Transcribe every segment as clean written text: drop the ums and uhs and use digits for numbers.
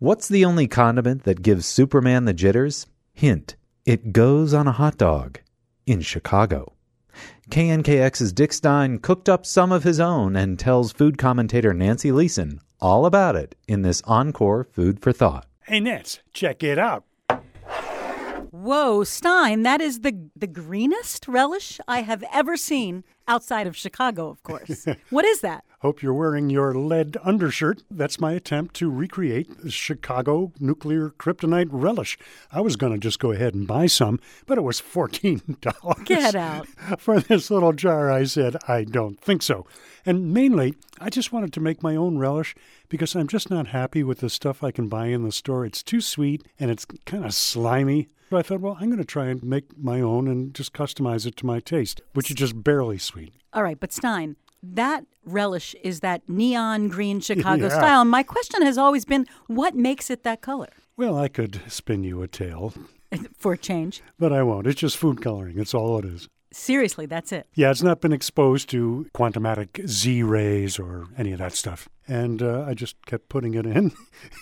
What's the only condiment that gives Superman the jitters? Hint, it goes on a hot dog in Chicago. KNKX's Dick Stein cooked up some of his own and tells food commentator Nancy Leeson all about it in this encore Food for Thought. Hey, Nance, check it out. Whoa, Stein, that is the greenest relish I have ever seen outside of Chicago, of course. What is that? Hope you're wearing your lead undershirt. That's my attempt to recreate the Chicago nuclear kryptonite relish. I was going to just go ahead and buy some, but it was $14. Get out. For this little jar, I said, I don't think so. And mainly, I just wanted to make my own relish because I'm just not happy with the stuff I can buy in the store. It's too sweet and it's kind of slimy. So I thought, well, I'm going to try and make my own and just customize it to my taste, which is just barely sweet. All right, but Stein, that relish is that neon green Chicago style. And my question has always been, what makes it that color? Well, I could spin you a tale. For a change. But I won't. It's just food coloring. It's all it is. Seriously, that's it. Yeah, it's not been exposed to quantumatic Z-rays or any of that stuff. And I just kept putting it in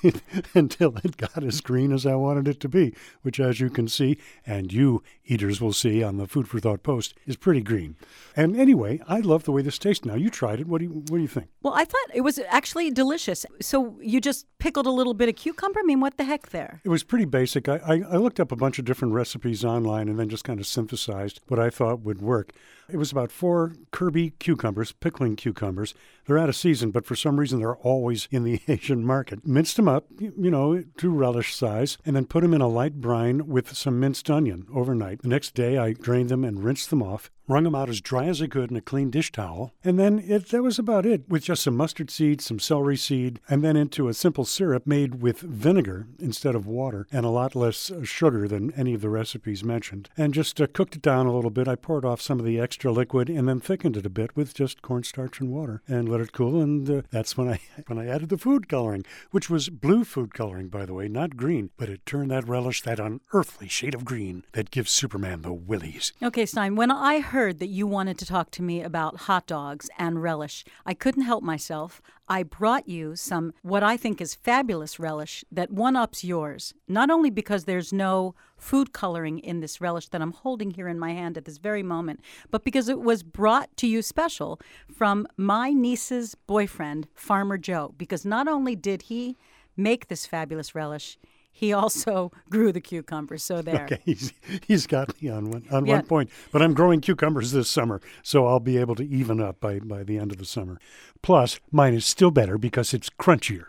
until it got as green as I wanted it to be, which, as you can see, and you eaters will see on the Food for Thought post, is pretty green. And anyway, I love the way this tastes now. You tried it. What do you think? Well, I thought it was actually delicious. So you just pickled a little bit of cucumber? I mean, what the heck there? It was pretty basic. I looked up a bunch of different recipes online and then just kind of synthesized what I thought would work. It was about 4 Kirby cucumbers, pickling cucumbers. They're out of season, but for some reason they're always in the Asian market. Minced them up, to relish size, and then put them in a light brine with some minced onion overnight. The next day I drained them and rinsed them off, wrung them out as dry as I could in a clean dish towel, and then that was about it, with just some mustard seed, some celery seed, and then into a simple syrup made with vinegar instead of water, and a lot less sugar than any of the recipes mentioned. And just cooked it down a little bit. I poured off some of the extra liquid and then thickened it a bit with just cornstarch and water and let it cool. And that's when I added the food coloring, which was blue food coloring, by the way, not green. But it turned that relish, that unearthly shade of green that gives Superman the willies. Okay, Stein, when I heard that you wanted to talk to me about hot dogs and relish, I couldn't help myself. I brought you some what I think is fabulous relish that one-ups yours, not only because there's no food coloring in this relish that I'm holding here in my hand at this very moment, but because it was brought to you special from my niece's boyfriend, Farmer Joe, because not only did he make this fabulous relish, he also grew the cucumbers, so there. Okay, he's got me on one point. But I'm growing cucumbers this summer, so I'll be able to even up by the end of the summer. Plus, mine is still better because it's crunchier.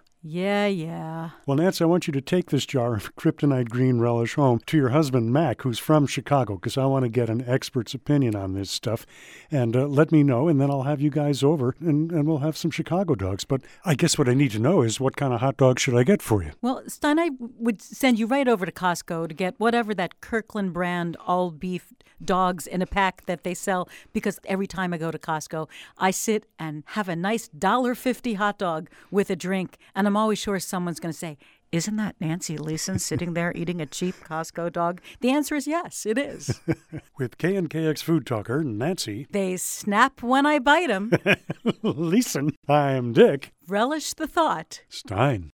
Yeah. Well, Nance, I want you to take this jar of kryptonite green relish home to your husband, Mac, who's from Chicago, because I want to get an expert's opinion on this stuff. And let me know, and then I'll have you guys over, and we'll have some Chicago dogs. But I guess what I need to know is what kind of hot dog should I get for you? Well, Stein, I would send you right over to Costco to get whatever that Kirkland brand all-beef dogs in a pack that they sell, because every time I go to Costco, I sit and have a nice $1.50 hot dog with a drink, and I'm always sure someone's going to say, isn't that Nancy Leeson sitting there eating a cheap Costco dog? The answer is yes, it is. With KNKX food talker, Nancy. They snap when I bite them. Leeson. I'm Dick. Relish the thought. Stein.